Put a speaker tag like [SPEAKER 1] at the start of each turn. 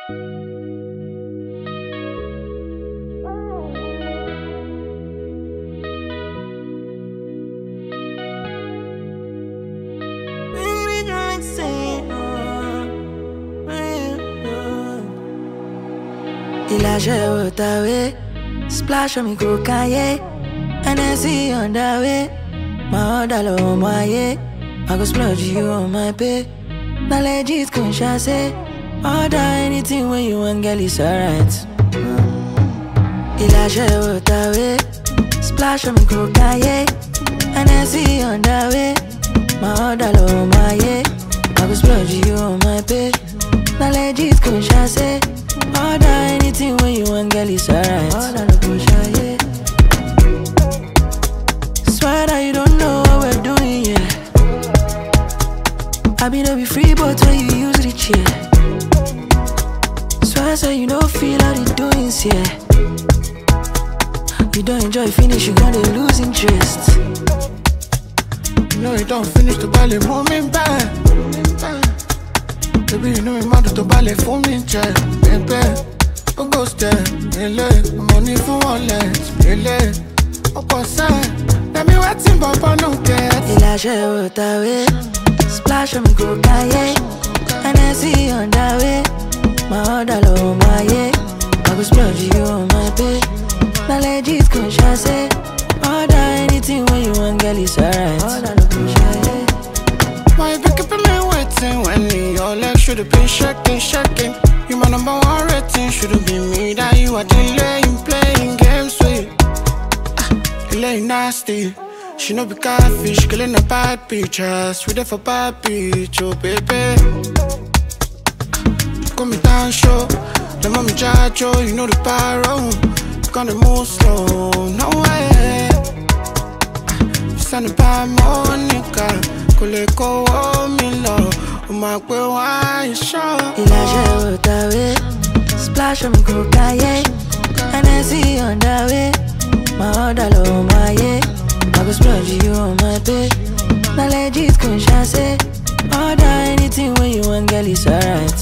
[SPEAKER 1] Il a joué ta way, splash on me cocaine, and I see on the way. My order low my I go splurge you on my pay. Now legit conscious say, order anything when you want, girl, it's alright. Il a joué ta way, splash on me cocaine, and I see on the way. My order low my I go splurge you on my pay. Now legit conscious say, order anything when you want, girl, it's alright. Order no push, yeah. Swear that you don't know what we're doing, yeah. I be no be free, but when you use the chair. Swear so you don't feel how the doings, yeah. You don't enjoy finish, you gonna lose interest.
[SPEAKER 2] You know you don't finish the ballet, moment back. Baby, you know me mad to ballet for me, child. Baby, go step, money for one leg, let me waiting, Papa, no get.
[SPEAKER 1] Il a joué ta way, splash on me cocaine, and I see on the way. My order low my I go splurge you on my pay. Now legit conscious say, order anything when you want, girl, it's alright. Order no push, yeah.
[SPEAKER 2] Why you be keeping me waiting when your legs should've been shaking? You my number one rating, should've been me that you are delaying playing games with. Delaying nasty, she no be catfish, killing a bad pictures, we there for bad bitch, oh baby. Call me down show, the mommy judge, oh you know the pyro. You gonna move slow, no way. You sound by Monica, could go on me low. My boy, why show?
[SPEAKER 1] Il a joué ta way, splash on me cocaine, and I see on the way. My order low my I go splurge you on my pay. Now legit conscious say, order anything when you want, girl, it's alright.